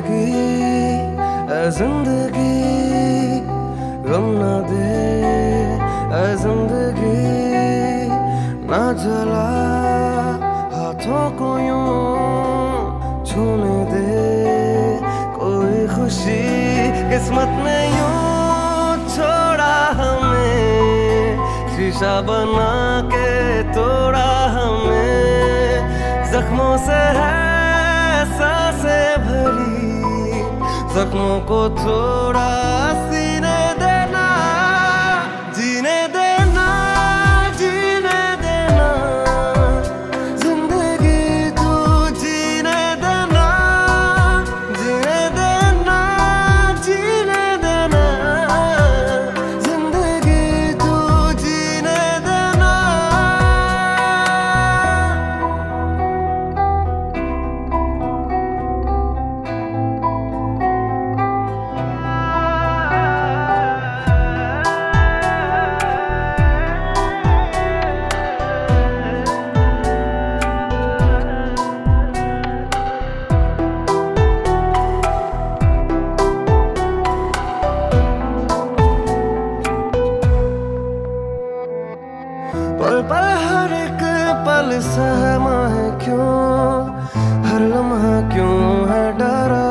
जिंदगी ऐ जिंदगी गम ना दे ऐ जिंदगी ना जला हाथों को यूं छूने दे कोई खुशी किस्मत ने यूं छोड़ा हमें शीशा बना के तोड़ा हमें जख्मों से है सांसें भरी जख्मों को थोड़ा सीने देना जीने देना जीने देना जिंदगी तू जीने देना जीने देना जीने देना जिंदगी तू जीने देना पल पल हर एक पल सहमा है क्यों हर लम्हा क्यों है डरा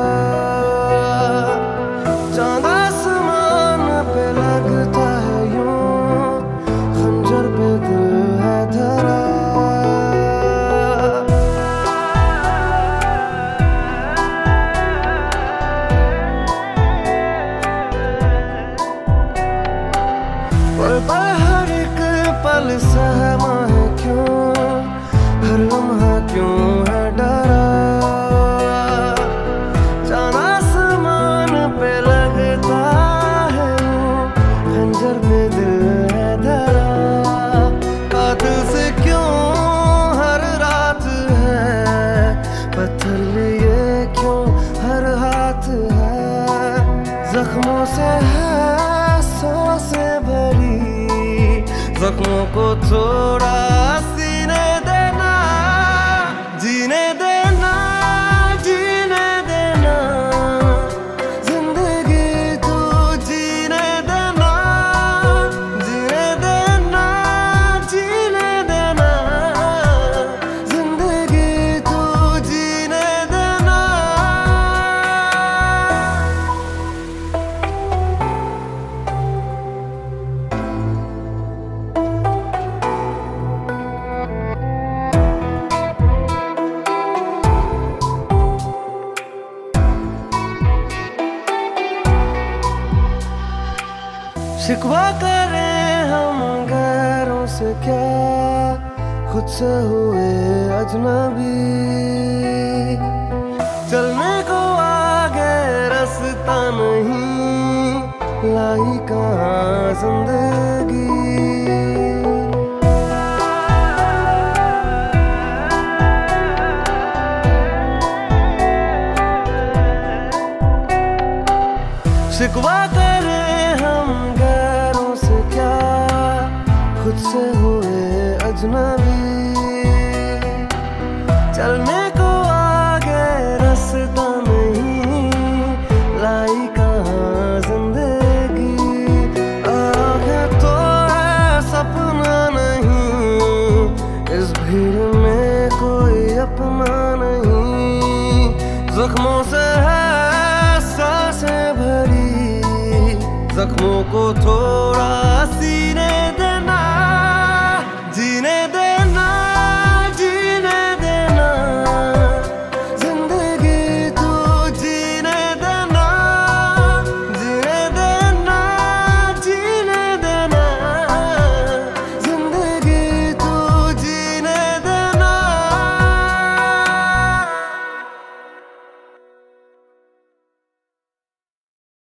चांद आसमान पे लगता है यूं खंजर पे दिल है धरा पल पल हर एक पल सहमा है क्यों हर लम्हा क्यों है डरा चांद आसमान पे लगता है खंजर पे दिल है धरा कातिल से क्यों हर रात है पत्थर लिए क्यों हर हाथ है जख्मों से है सांसें भरी जख्मों को थोड़ा सीने देना जीने देना जीने देना जिंदगी तू जीने देना जीने देना जीने देना जिंदगी तू जीने देना शिकवा करें हम गैरों से क्या खुद से हुए अजनबी चलने को आगे रास्ता नहीं लाई कहाँ जिंदगी शिकवा करें हम गैरों से क्या खुद से हुए अजनबी चलने को आगे रास्ता नहीं लाई कहाँ जिंदगी आगे तो है सपना नहीं इस भीड़ में कोई अपना नहीं जख्मों से है सांसें भरी जख्मों को थोड़ा